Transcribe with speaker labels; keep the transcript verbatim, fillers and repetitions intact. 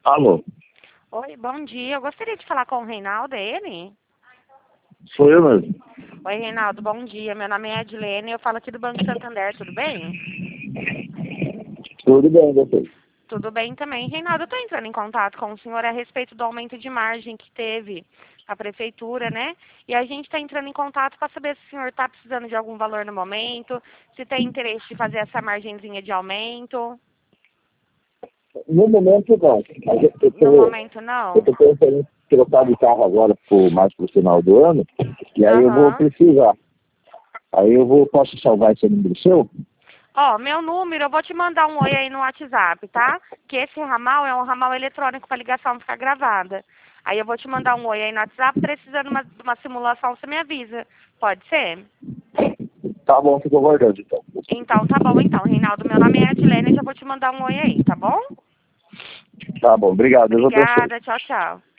Speaker 1: Alô,
Speaker 2: Oi, bom dia. Eu gostaria de falar com o Reinaldo, é ele?
Speaker 1: sou eu mesmo.
Speaker 2: Oi, Reinaldo, bom dia. Meu nome é Edilene, eu falo aqui do Banco Santander, tudo bem?
Speaker 1: Tudo bem, você?
Speaker 2: Tudo bem também. Reinaldo, eu estou entrando em contato com o senhor a respeito do aumento de margem que teve a prefeitura, né? E a gente está entrando em contato para saber se o senhor está precisando de algum valor no momento, se tem interesse de fazer essa margenzinha de aumento.
Speaker 1: No momento, não. Mas eu
Speaker 2: No
Speaker 1: estou
Speaker 2: momento, não?
Speaker 1: eu tô pensando em trocar de carro agora pro, mais para o final do ano, e aí eu vou
Speaker 2: Aham.
Speaker 1: precisar. Aí eu vou, posso salvar esse número seu?
Speaker 2: Ó, meu número, eu vou te mandar um oi aí no WhatsApp, tá? Que esse ramal é um ramal eletrônico para ligação ficar gravada. Aí eu vou te mandar um oi aí no WhatsApp, precisando de uma, de uma simulação, você me avisa. Pode ser?
Speaker 1: Tá bom, fico aguardando então.
Speaker 2: Então, tá bom então, Reinaldo. Meu nome é Adilene, já vou te mandar um oi aí, tá bom?
Speaker 1: Tá bom, obrigado, Deus abençoe.
Speaker 2: Obrigada, tchau, tchau.